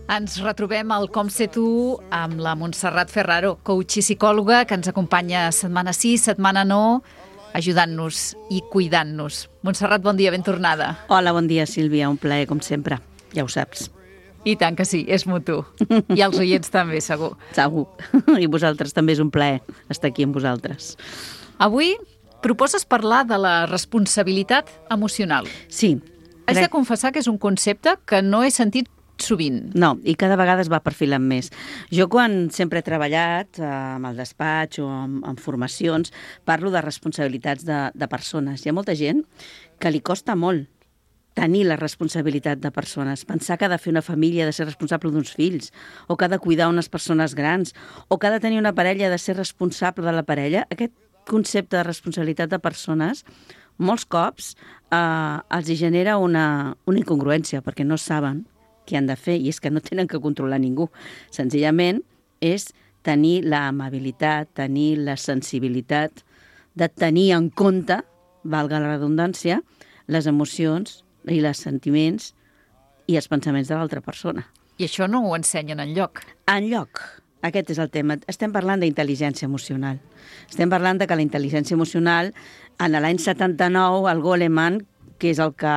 Ens retrobem al Com Ser Tu amb la Montserrat Ferraro, coach i psicòloga, que ens acompanya setmana sí, setmana no, ajudant-nos i cuidant-nos. Montserrat, bon dia, ben tornada. Hola, bon dia, Sílvia, un plaer, com sempre, ja ho saps. I tant que sí, és mutu. I els oients també, segur. Segur. I vosaltres també és un plaer estar aquí amb vosaltres. Avui proposes parlar de la responsabilitat emocional. Sí. Haig de confessar que és un concepte que no he sentit sovint. No, i cada vegada es va perfilant més. Jo quan sempre he treballat amb el despatx o en formacions, parlo de responsabilitats de persones. Hi ha molta gent que li costa molt tenir la responsabilitat de persones, pensar que ha de fer una família, ha de ser responsable d'uns fills, o que ha de cuidar unes persones grans, o que ha de tenir una parella, ha de ser responsable de la parella. Aquest concepte de responsabilitat de persones molts cops els hi genera una incongruència, perquè no saben què han de fer, i és que no tenen que controlar ningú. Senzillament és tenir l'amabilitat, tenir la sensibilitat de tenir en compte, valga la redundància, les emocions i els sentiments i els pensaments de l'altra persona. I això no ho ensenyen enlloc. Enlloc. Aquest és el tema. Estem parlant d'intel·ligència emocional. Estem parlant de que la intel·ligència emocional, en l'any 79, el Goleman, que és el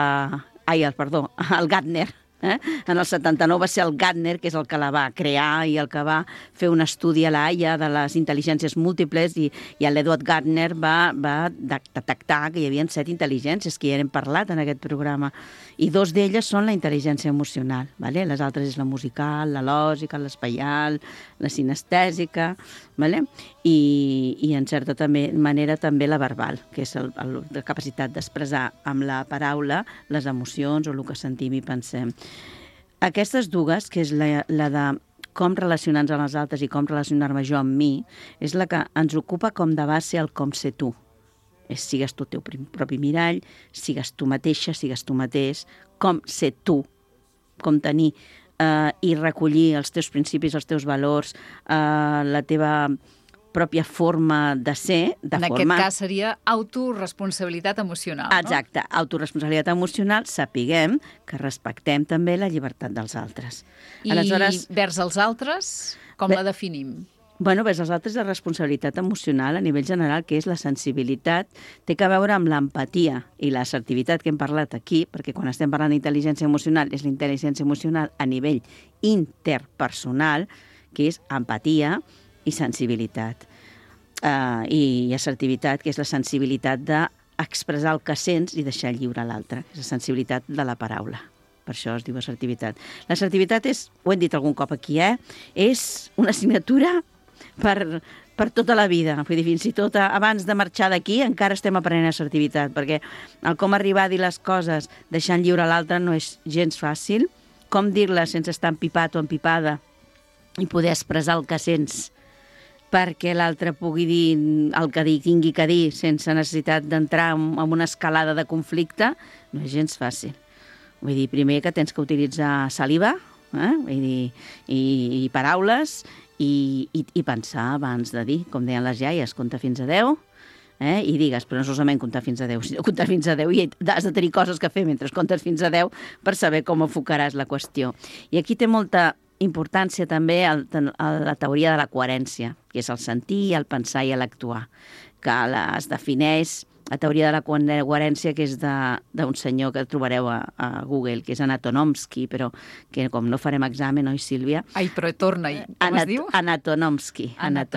Gardner, en el 79 va ser el Gardner, que és el que la va crear i el que va fer un estudi a la Haia de les intel·ligències múltiples, i l'Edward Gardner va detectar que hi havia 7 intel·ligències, que ja hem parlat en aquest programa, i 2 d'elles són la intel·ligència emocional, ¿vale? Les altres és la musical, la lògica, l'espaial, la sinestèsica, ¿vale? I en certa manera també la verbal, que és la capacitat d'expressar amb la paraula les emocions o el que sentim i pensem. Aquestes dues, que és la de com relacionar-nos amb els altres i com relacionar-me jo amb mi, és la que ens ocupa com de base el com ser tu. Sigues tu el teu propi mirall, sigues tu mateixa, sigues tu mateix, com ser tu, com tenir i recollir els teus principis, els teus valors, la teva pròpia forma de ser, En aquest cas seria autoresponsabilitat emocional, no? Exacte, autoresponsabilitat emocional, sapiguem que respectem també la llibertat dels altres. I vers els altres, com la definim? Bueno, vers els altres, la responsabilitat emocional a nivell general, que és la sensibilitat, té a veure amb l'empatia i l'assertivitat que hem parlat aquí, perquè quan estem parlant d'intel·ligència emocional, és la intel·ligència emocional a nivell interpersonal, que és empatia i sensibilitat. I assertivitat, que és la sensibilitat d'expressar el que sents i deixar lliure l'altre. És la sensibilitat de la paraula. Per això es diu assertivitat. L'assertivitat és, ho hem dit algun cop aquí, és una assignatura per tota la vida. Vull dir, fins i tot abans de marxar d'aquí encara estem aprenent assertivitat, perquè el com arribar a dir les coses deixant lliure l'altre no és gens fàcil. Com dir-les sense estar empipat o empipada i poder expressar el que sents perquè l'altre pugui dir el que tingui que dir sense necessitat d'entrar en una escalada de conflicte, no és gens fàcil. Vull dir, primer que tens que utilitzar saliva, vull dir, i paraules, i pensar abans de dir, com deien les iaies, compta fins a 10, i digues, però no solament comptar fins a 10, sinó comptar fins a 10 i has de tenir coses que fer mentre comptes fins a 10 per saber com enfocaràs la qüestió. I aquí té molta importància també la teoria de la coherència, que és el sentir, el pensar i l'actuar, que es defineix la teoria de la coherència, que és d'un senyor que trobareu a Google, que és Anatonomsky, però que com no farem examen, oi, Sílvia? Ai, però torna, com es diu? Anatonomsky.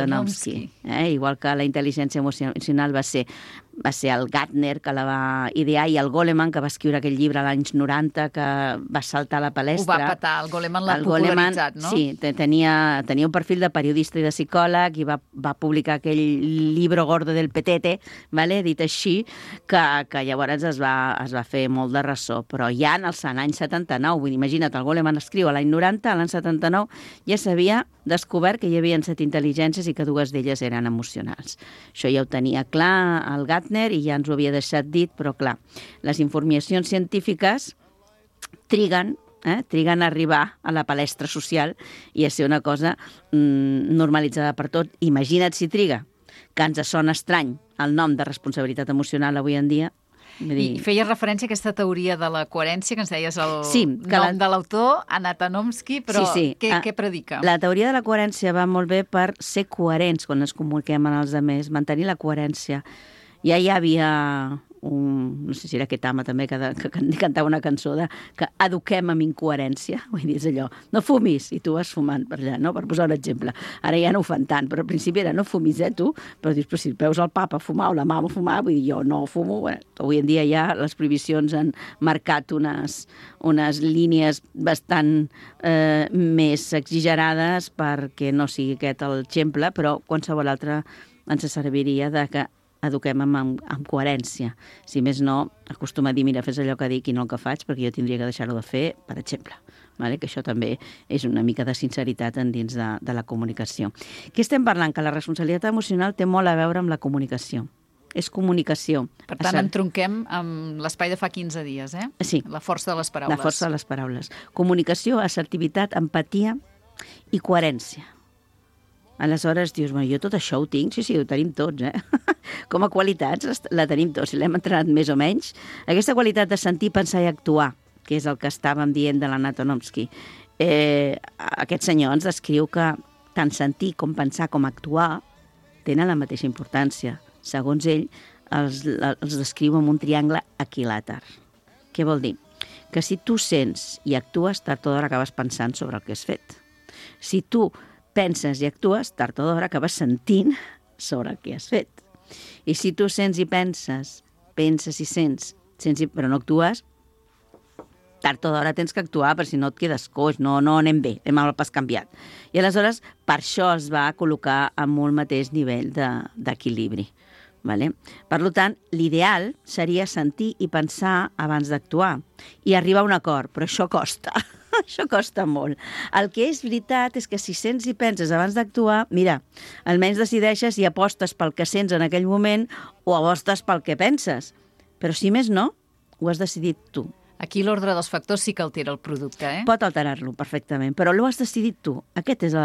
Igual que la intel·ligència emocional va ser el Gardner, que la va idear, i el Goleman, que va escriure aquell llibre als anys 90, que va saltar a la palestra. Ho va petar, el Goleman l'ha popularitzat, no? Sí, tenia un perfil de periodista i de psicòleg, i va publicar aquell llibre gordo del petete, dit així, que llavors es va fer molt de ressò. Però ja en l'any 79, vull dir, imagina't, el Goleman escriu a l'any 90, a l'any 79 ja s'havia descobert que hi havia 7 intel·ligències i que 2 d'elles eren emocionals. Això ja ho tenia clar el Gardner i ja ens ho havia deixat dit, però clar, les informacions científiques triguen a arribar a la palestra social i a ser una cosa normalitzada per tot. Imagina't si triga, que ens sona estrany el nom de responsabilitat emocional avui en dia, I feies referència a aquesta teoria de la coherència, que ens deies nom de l'autor, Anatonomsky, però què predica? La teoria de la coherència va molt bé per ser coherents quan ens comuniquem amb els altres, mantenir la coherència. Ja hi havia no sé si era aquest home també que cantava una cançó que eduquem amb incoherència, vull dir, és allò, no fumis, i tu vas fumant per allà, no? Per posar un exemple. Ara ja no ho fan tant, però al principi era no fumis, tu? Però dius, però si veus el papa fumar o la mama fumar, vull dir, jo no fumo. Bueno, avui en dia ja les prohibicions han marcat unes línies bastant més exagerades perquè no sigui aquest el exemple, però qualsevol altre ens serviria de que eduquem amb coherència. Si més no, acostuma a dir, mira, fes allò que dic i no el que faig, perquè jo tindria que deixar-ho de fer, per exemple. Vale? Que això també és una mica de sinceritat dins de la comunicació. Què estem parlant? Que la responsabilitat emocional té molt a veure amb la comunicació. És comunicació. Per tant, entronquem amb l'espai de fa 15 dies, eh? Sí. La força de les paraules. La força de les paraules. Comunicació, assertivitat, empatia i coherència. Aleshores dius, jo tot això ho tinc? Sí, ho tenim tots, Com a qualitats la tenim tots, si l'hem entrenat més o menys. Aquesta qualitat de sentir, pensar i actuar, que és el que estàvem dient de l'Anatonomsky. Aquest senyor ens descriu que tant sentir com pensar com actuar tenen la mateixa importància. Segons ell, els descriu amb un triangle equilàter. Què vol dir? Que si tu sents i actues, tard o d'hora acabes pensant sobre el que has fet. Si tu penses i actues, tard o d'hora acabes sentint sobre el que has fet. I si tu sents i penses i sents però no actues, tard o d'hora tens que actuar, perquè si no et quedes coix, no anem bé, anem al pas canviat. I aleshores, per això es va col·locar en un mateix nivell d'equilibri. Vale? Per tant, l'ideal seria sentir i pensar abans d'actuar i arribar a un acord, però això costa. Això costa molt. El que és veritat és que si sents i penses abans d'actuar, mira, almenys decideixes i apostes pel que sents en aquell moment o apostes pel que penses. Però si més no, ho has decidit tu. Aquí l'ordre dels factors sí que altera el producte, Pot alterar-lo perfectament, però l'ho has decidit tu. Aquest és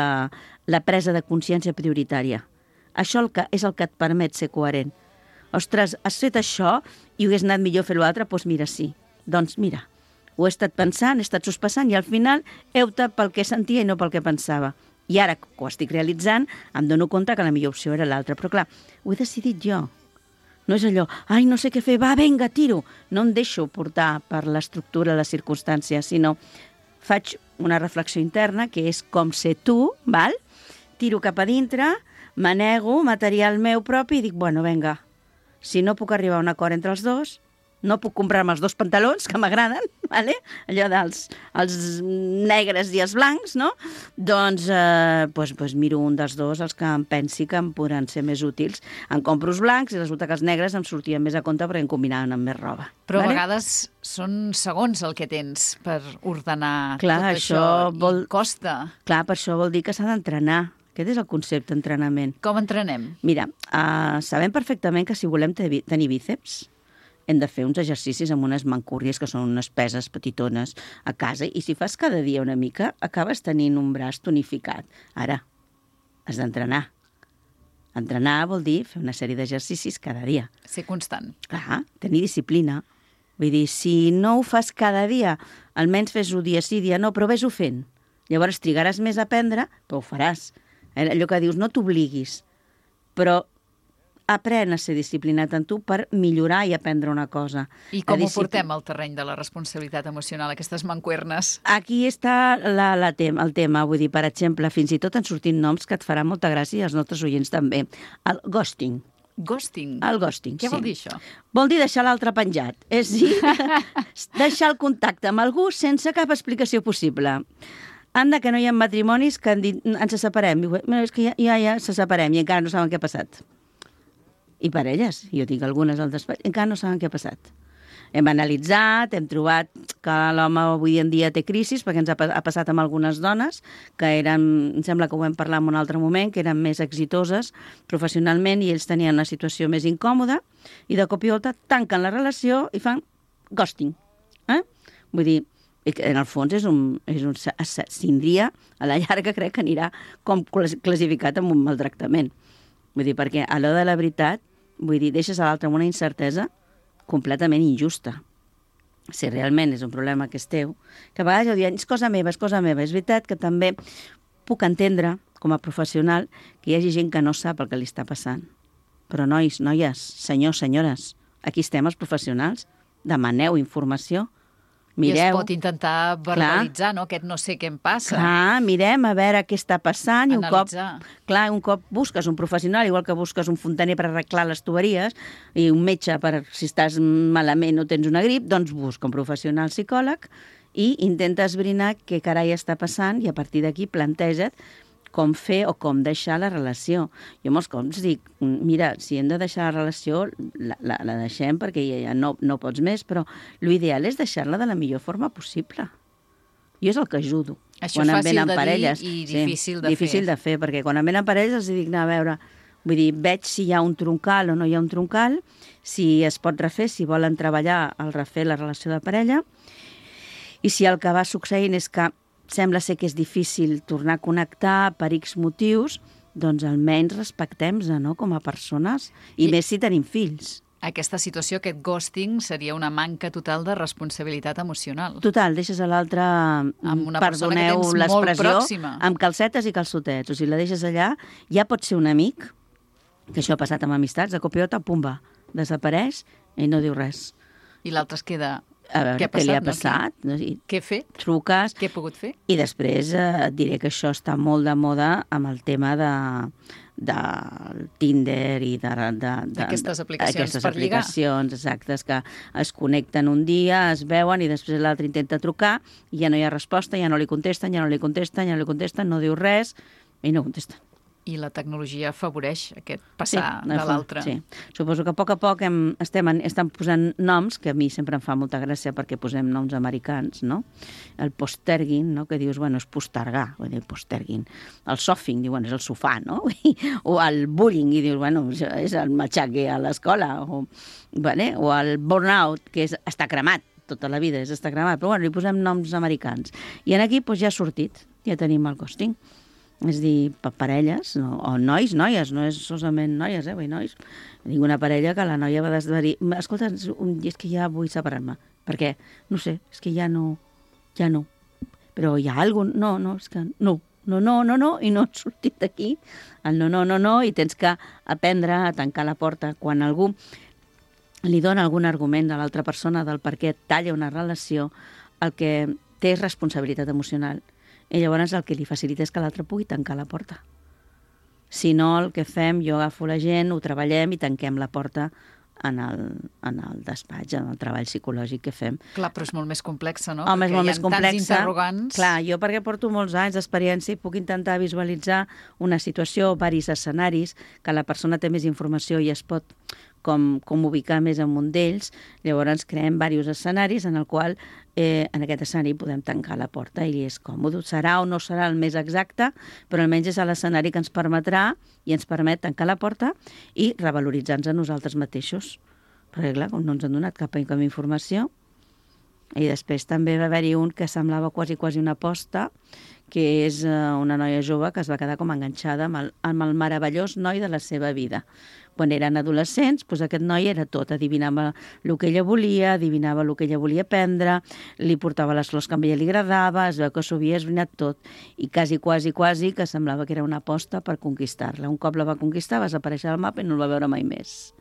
la presa de consciència prioritària. Això és el que et permet ser coherent. Ostres, has fet això i hagués anat millor fer l'altre? Doncs mira, sí. Doncs mira, ho he estat pensant, he estat sospesant i al final he optat pel que sentia i no pel que pensava. I ara que ho estic realitzant, em dono compte que la millor opció era l'altra. Però clar, ho he decidit jo. No és allò, ai, no sé què fer, va, vinga, tiro. No em deixo portar per l'estructura, les circumstàncies, sinó faig una reflexió interna, que és com ser tu, val? Tiro cap a dintre, m'anego, material meu propi i dic, bueno, vinga, si no puc arribar a un acord entre els dos, no puc comprar-me els dos pantalons que m'agraden, vale? Allò dels negres i els blancs, no? Doncs miro un dels dos, els que em pensi que em podran ser més útils. Em compro els blancs i resulta que els negres em sortien més a compte perquè em combinaven amb més roba. Però a vegades són segons el que tens per ordenar tot això i costa. Clar, per això vol dir que s'ha d'entrenar. Aquest és el concepte d'entrenament. Com entrenem? Mira, sabem perfectament que si volem tenir bíceps, hem de fer uns exercicis amb unes mancúrries que són unes peses petitones a casa i si fas cada dia una mica, acabes tenint un braç tonificat. Ara, has d'entrenar. Entrenar vol dir fer una sèrie d'exercicis cada dia. Ser constant. Clar, tenir disciplina. Vull dir, si no ho fas cada dia, almenys fes-ho dia sí, dia no, però ves-ho fent. Llavors trigaràs més a aprendre, però ho faràs. Allò que dius, no t'obliguis, però aprèn a ser disciplinat en tu per millorar i aprendre una cosa. I com ho portem al terreny de la responsabilitat emocional, aquestes mancuernes? Aquí està el tema, vull dir, per exemple, fins i tot han sortit noms que et faran molta gràcia i als nostres oients també. El ghosting. Ghosting? El ghosting, Què vol dir això? Vol dir deixar l'altre penjat. És dir, deixar el contacte amb algú sense cap explicació possible. Anda, que no hi ha matrimonis que han dit ens separem. És que ja se separem i encara no saben què ha passat. I parelles, jo tinc algunes al despatx, encara no saben què ha passat. Hem analitzat, hem trobat que l'home avui en dia té crisis, perquè ens ha passat amb algunes dones, que eren, em sembla que ho vam parlar en un altre moment, que eren més exitoses professionalment i ells tenien una situació més incòmoda, i de cop i volta tanquen la relació i fan ghosting. Vull dir, en el fons s'indria, a la llarga crec que anirà com classificat amb un maltractament. Vull dir, perquè a l'hora de la veritat, vull dir, deixes a l'altre amb una incertesa completament injusta. Si realment és un problema que és teu, que a vegades jo diuen, és cosa meva, és cosa meva. És veritat que també puc entendre, com a professional, que hi hagi gent que no sap el que li està passant. Però nois, noies, senyors, senyores, aquí estem els professionals, demaneu informació, mireu. I es pot intentar verbalitzar, no? Aquest no sé què em passa. Clar, mirem a veure què està passant. Analitzar. Un cop busques un professional, igual que busques un fontaner per arreglar les tuberies i un metge per si estàs malament o tens una grip, doncs busca un professional psicòleg i intenta esbrinar què carai està passant i a partir d'aquí planteja't com fer o com deixar la relació. Jo molts cops dic, mira, si hem de deixar la relació, la deixem perquè ja no pots més, però l'ideal és deixar-la de la millor forma possible. Jo és el que ajudo. Això és fàcil de dir i difícil de fer. Difícil de fer, perquè quan em venen parelles els dic, a veure, vull dir, veig si hi ha un troncal o no hi ha un troncal, si es pot refer, si volen treballar el refer la relació de parella, i si el que va succeint és que sembla ser que és difícil tornar a connectar per X motius, doncs almenys respectem-nos, no?, com a persones, i més si tenim fills. Aquesta situació, aquest ghosting, seria una manca total de responsabilitat emocional. Total, deixes a l'altre, perdoneu l'expressió, amb calcetes i calçotets. O sigui, la deixes allà, ja pot ser un amic, que això ha passat amb amistats, de copiota, pumba, desapareix i no diu res. I l'altre es queda... A veure què li ha passat. Què he fet? Truques. Què he pogut fer? I després et diré que això està molt de moda amb el tema del Tinder i d'aquestes aplicacions per lligar. Exactes, que es connecten un dia, es veuen i després l'altre intenta trucar i ja no hi ha resposta, ja no li contesten, no diu res i no contesten. I la tecnologia afavoreix aquest passar de l'altre. Sí, suposo que a poc estan posant noms, que a mi sempre em fa molta gràcia perquè posem noms americans, no? El posterging, no? Que dius, bueno, és postergar, vull dir, posterging. El sofing, diuen, és el sofà, no? O el bullying, i dius, bueno, és el matxaque a l'escola. O el burnout, que és estar cremat, tota la vida és estar cremat, però bueno, li posem noms americans. I aquí doncs, ja ha sortit, ja tenim el ghosting. És dir, parelles, o nois, noies, no és solament noies, vull dir, nois. Dic una parella que la noia va dir, escolta, és que ja vull separar-me. Per què? No sé, és que ja no. Però hi ha alguna cosa? No, és que no, i no has sortit d'aquí. El no, i tens que aprendre a tancar la porta. Quan algú li dona algun argument de l'altra persona del per què talla una relació, el que té és responsabilitat emocional. I llavors el que li facilita és que l'altre pugui tancar la porta. Si no, el que fem, jo agafo la gent, ho treballem i tanquem la porta en el despatx, en el treball psicològic que fem. Clar, però és molt més complexa, no? Home, és molt més complexa. Tants interrogants. Clar, jo perquè porto molts anys d'experiència i puc intentar visualitzar una situació o diversos escenaris que la persona té més informació i es pot com ubicar més en un d'ells. Llavors creem diversos escenaris en el qual en aquest escenari podem tancar la porta i és còmode. Serà o no serà el més exacte, però almenys és l'escenari que ens permetrà i ens permet tancar la porta i revaloritzar-nos a nosaltres mateixos. Perquè clar, com no ens han donat cap informació. I després també va haver-hi un que semblava quasi una aposta, que és una noia jove que es va quedar com enganxada amb el meravellós noi de la seva vida. Quan eren adolescents, doncs aquest noi era tot, adivinava el que ella volia, adivinava el que ella volia aprendre, li portava les flors que a ella li agradava, es veu que s'ho havia esbrinat tot, i quasi que semblava que era una aposta per conquistar-la. Un cop la va conquistar, va desaparèixer del mapa i no el va veure mai més.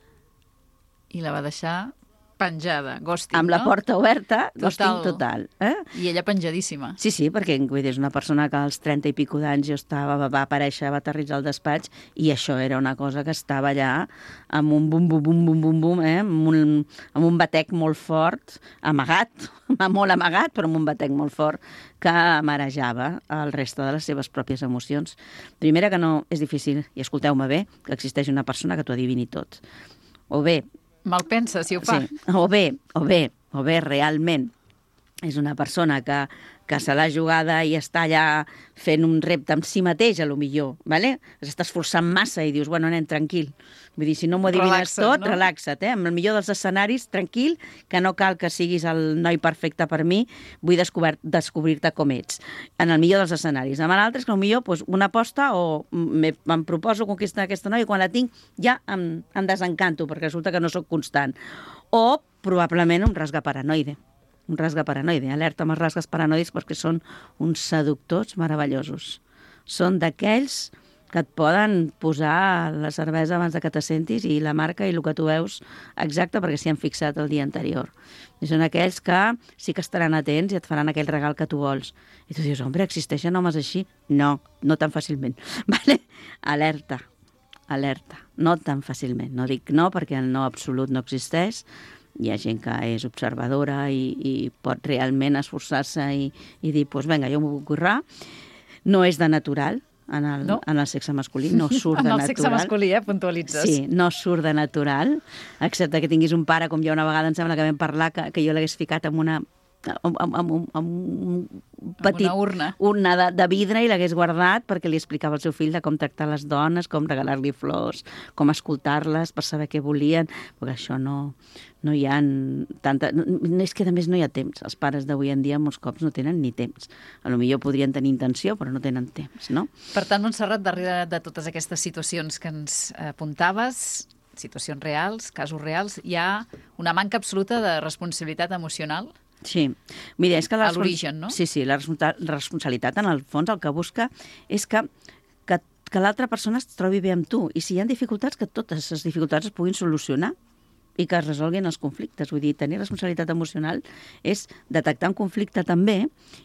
I la va deixar penjada, ghosting, amb la porta oberta, ghosting total. I ella penjadíssima. Sí, perquè és una persona que als 30 i pico d'anys va aparèixer, va aterritzar al despatx i això era una cosa que estava allà amb un bum, amb un batec molt fort, amagat, molt amagat, però amb un batec molt fort que marejava el reste de les seves pròpies emocions. Primera, que no és difícil, i escolteu-me bé, que existeix una persona que t'ho adivini tot. O bé, mal pensa, si ho fa. Sí. O bé, realment, és una persona que se l'ha jugada i està allà fent un repte amb si mateix, a lo millor, ¿vale? S'està esforçant massa i dius, bueno, nen, tranquil. Vull dir, si no m'ho adivines tot, no? Relaxa't, Amb el millor dels escenaris, tranquil, que no cal que siguis el noi perfecte per mi, vull descobrir-te com ets. En el millor dels escenaris. En l'altre és que potser pues, una aposta o em proposo conquistar aquesta noia i quan la tinc ja em desencanto perquè resulta que no sóc constant. O probablement un rasgue paranoide. Un rasgue paranoide. Alerta amb els rasgues paranoides perquè són uns seductors meravellosos. Són d'aquells que et poden posar la cervesa abans de que t'assentis i la marca i el que tu veus exacte perquè s'hi han fixat el dia anterior. I són aquells que sí que estaran atents i et faran aquell regal que tu vols. I tu dius, hombre, existeixen homes així? No, no tan fàcilment. Vale? Alerta, alerta. No tan fàcilment. No dic no perquè el no absolut no existeix. Hi ha gent que és observadora i pot realment esforçar-se i dir, doncs vinga, jo m'ho vull currar. No és de natural en el sexe masculí, no surt de natural. En el sexe masculí, puntualitzes. Sí, no surt de natural, excepte que tinguis un pare, com jo una vegada em sembla que vam parlar, que jo l'hagués ficat amb una petit, una urna de vidre i l'hagués guardat perquè li explicava al seu fill de com tractar les dones, com regalar-li flors, com escoltar-les per saber què volien, perquè això no hi ha tanta... És que a més no hi ha temps. Els pares d'avui en dia molts cops no tenen ni temps. A lo millor podrien tenir intenció, però no tenen temps, no? Per tant, Montserrat, darrere de totes aquestes situacions que ens apuntaves, situacions reals, casos reals, hi ha una manca absoluta de responsabilitat emocional. Sí. Mira, és que a l'origen, no? Sí, la responsabilitat, en el fons, el que busca és que l'altra persona es trobi bé amb tu. I si hi ha dificultats, que totes les dificultats es puguin solucionar i que es resolguin els conflictes. Vull dir, tenir responsabilitat emocional és detectar un conflicte també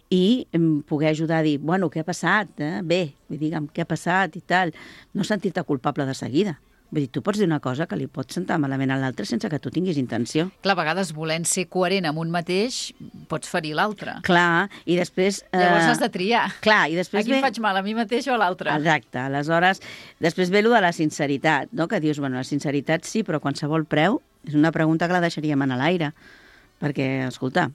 i poder ajudar a dir, bueno, què ha passat? Bé, vull dir, què ha passat i tal. No sentir-te culpable de seguida. Vull dir, tu pots dir una cosa que li pot sentar malament a l'altre sense que tu tinguis intenció. Clar, a vegades, volent ser coherent amb un mateix, pots ferir l'altre. Clar, i després... Llavors has de triar. Clar, i després a qui faig mal, a mi mateix o a l'altre? Exacte, aleshores, després ve allò de la sinceritat, no? Que dius, bueno, la sinceritat sí, però a qualsevol preu és una pregunta que la deixaríem en l'aire. Perquè, escolta,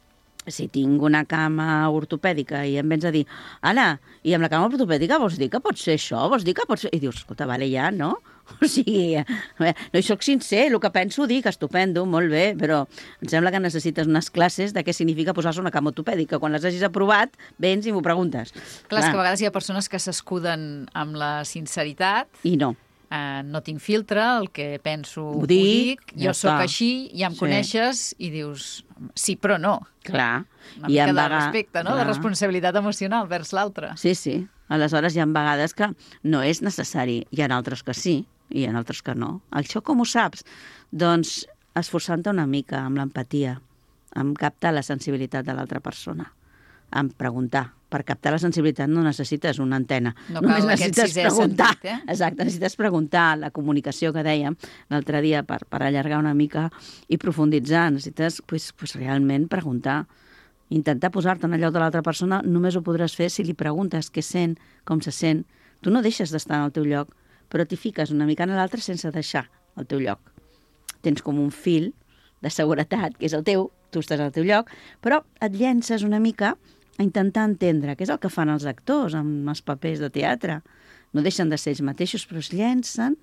si tinc una cama ortopèdica i em vens a dir, Anna, i amb la cama ortopèdica vols dir que pot ser això? Vols dir que pot ser... I dius, escolta, vale, ja, no? O sigui, no hi soc sincer, el que penso dic, estupendo, molt bé, però em sembla que necessites unes classes de què significa posar-se una cama ortopèdica. Quan les hagis aprovat, vens i m'ho preguntes. Clar, és que a vegades hi ha persones que s'escuden amb la sinceritat. I no. No tinc filtre, el que penso ho dic, jo sóc així, ja em coneixes i dius, sí, però no. Clar. Una mica de respecte, no? De responsabilitat emocional vers l'altre. Sí, sí. Aleshores hi ha vegades que no és necessari, hi ha altres que sí, i hi ha altres que no. Això com ho saps? Doncs esforçant-te una mica amb l'empatia, amb captar la sensibilitat de l'altra persona, amb preguntar. Per captar la sensibilitat no necessites una antena. No cal aquest sisè sentit, Exacte, necessites preguntar, la comunicació que dèiem l'altre dia per allargar una mica i profunditzar. Necessites pues, realment preguntar. Intentar posar-te en el lloc de l'altra persona només ho podràs fer si li preguntes què sent, com se sent. Tu no deixes d'estar en el teu lloc, però t'hi fiques una mica en l'altre sense deixar el teu lloc. Tens com un fil de seguretat, que és el teu, tu estàs al teu lloc, però et llences una mica a intentar entendre, que és el que fan els actors amb els papers de teatre. No deixen de ser ells mateixos, però es llencen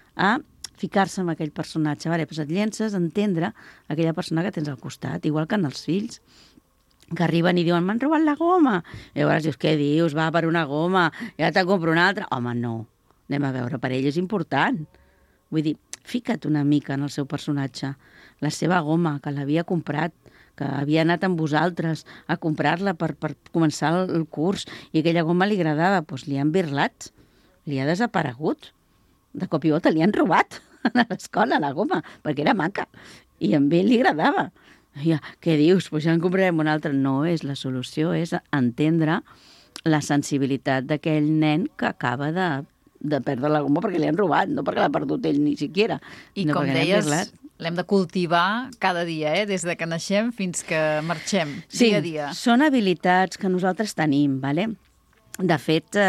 a ficar-se en aquell personatge. Vale, doncs et llences a entendre aquella persona que tens al costat, igual que en els fills, que arriben i diuen, m'han robat la goma. I llavors dius, què dius? Va per una goma, ja te'n compro una altra. Home, no. Anem a veure, per ell és important. Vull dir, fica't una mica en el seu personatge. La seva goma, que l'havia comprat, que havia anat amb vosaltres a comprar-la per començar el curs i aquella goma li agradava, doncs li han birlat, li ha desaparegut. De cop i volta li han robat a l'escola la goma, perquè era maca i a ell li agradava. Ja, què dius? Doncs ja en comprarem una altra. No és la solució, és entendre la sensibilitat d'aquell nen que acaba de perdre la goma perquè li han robat, no perquè l'ha perdut ell ni siquiera. I com deies, l'hem de cultivar cada dia, des de que naixem fins que marxem, dia a dia. Sí, són habilitats que nosaltres tenim, ¿vale? De fet,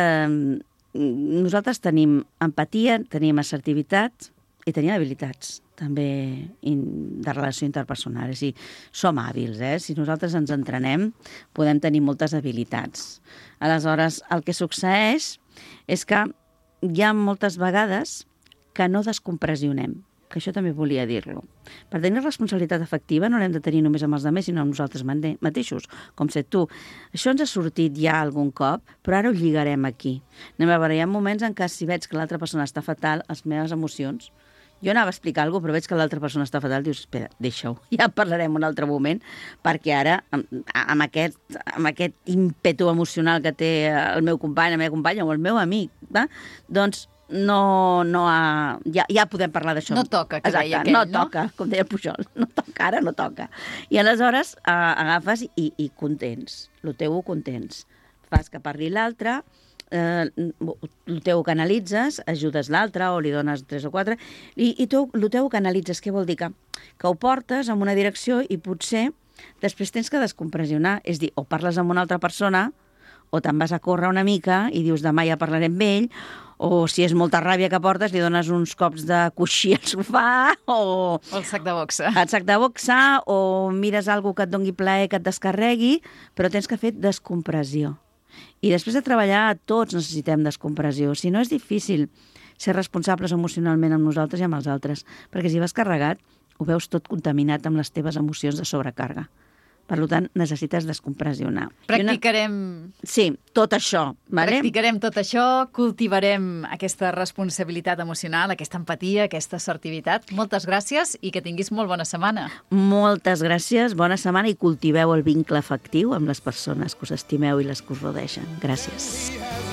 nosaltres tenim empatia, tenim assertivitat i tenim habilitats també de relació interpersonal. És a dir, som hàbils, Si nosaltres ens entrenem, podem tenir moltes habilitats. Aleshores, el que succeeix és que hi ha moltes vegades que no descompressionem, que això també volia dir-lo. Per tenir responsabilitat efectiva no l'hem de tenir només amb els altres, sinó amb nosaltres mateixos, com ser tu. Això ens ha sortit ja algun cop, però ara ho lligarem aquí. Anem a veure, hi ha moments en què si veig que l'altra persona està fatal, les meves emocions Jo anava a explicar alguna cosa, però veig que l'altra persona està fatal, dius, espera, deixa-ho, ja parlarem un altre moment, perquè ara, amb aquest ímpetu emocional que té el meu company, la meva companya o el meu amic, doncs ja podem parlar d'això. No toca, que deia aquell, no? No toca, com deia Pujol, no toca, ara no toca. I aleshores agafes i contents, el teu ho contents. Fas que parli l'altre, el teu canalitzes, ajudes l'altre o li dones 3 o 4, i el teu canalitzes, què vol dir? Que ho portes en una direcció i potser després tens que descompressionar, és dir, o parles amb una altra persona o te'n vas a córrer una mica i dius demà ja parlaré amb ell, o si és molta ràbia que portes li dones uns cops de coixí al sofà o el sac de boxa. El sac de boxa, o mires alguna que et doni plaer, que et descarregui, però tens que fer descompressió. I després de treballar, tots necessitem descompressió. Si no, és difícil ser responsables emocionalment amb nosaltres i amb els altres, perquè si vas carregat, ho veus tot contaminat amb les teves emocions de sobrecàrrega. Per tant, necessites descompressionar. Practicarem... Sí, tot això. Vale? Practicarem tot això, cultivarem aquesta responsabilitat emocional, aquesta empatia, aquesta assertivitat. Moltes gràcies i que tinguis molt bona setmana. Moltes gràcies, bona setmana, i cultiveu el vincle afectiu amb les persones que us estimeu i les que us rodegen. Gràcies.